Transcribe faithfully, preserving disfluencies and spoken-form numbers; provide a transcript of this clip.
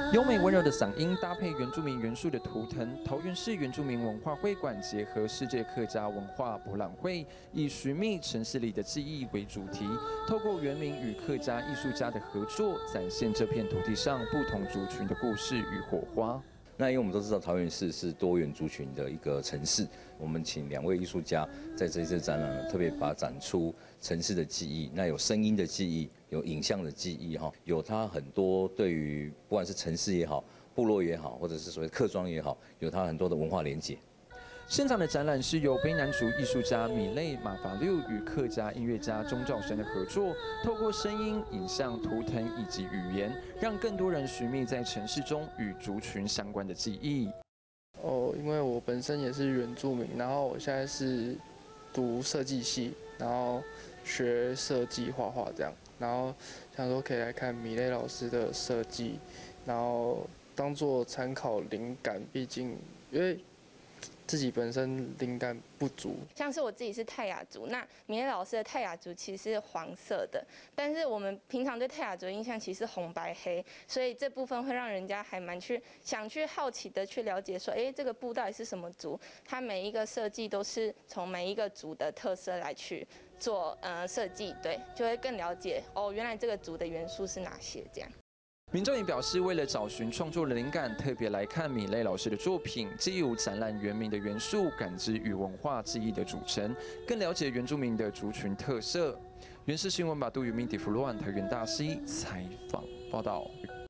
优美温柔的嗓音搭配原住民元素的图腾，桃园市原住民文化会馆结合世界客家文化博览会，以寻觅城市里的记忆为主题，透过原民与客家艺术家的合作，展现这片土地上不同族群的故事与火花。 那因为我们都知道桃园市是多元族群的一个城市，我们请两位艺术家在这一次展览特别把展出城市的记忆，那有声音的记忆，有影像的记忆哈，有它很多对于不管是城市也好、部落也好，或者是所谓客庄也好，有它很多的文化连结。 现场的展览是由卑南族艺术家米类马法六与客家音乐家钟兆生的合作，透过声音、影像、图腾以及语言，让更多人寻觅在城市中与族群相关的记忆。 哦，因为我本身也是原住民，然后我现在是读设计系，然后学设计画画这样，然后想说可以来看米类老师的设计，然后当做参考灵感，毕竟因为自己本身灵感不足， 像是我自己是泰雅族，那米勒老师的泰雅族其实是黄色的，但是我们平常对泰雅族的印象其实是红白黑，所以这部分会让人家还蛮去想去好奇的去了解说，哎，这个布到底是什么族？它每一个设计都是从每一个族的特色来去做呃设计，对，就会更了解哦，原来这个族的元素是哪些这样。 民众也表示，为了找寻创作的灵感，特别来看米类老师的作品，既有展览原民的元素，感知与文化记忆的组成，更了解原住民的族群特色。原视新闻把杜宇明、迪弗洛安、台原大溪采访报道。